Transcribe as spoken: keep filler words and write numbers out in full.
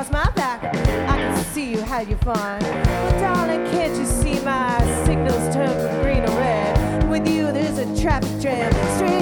across my back. I can see you had your fun. But darling, can't you see my signals turn from green to red? With you there's a traffic jam. Straight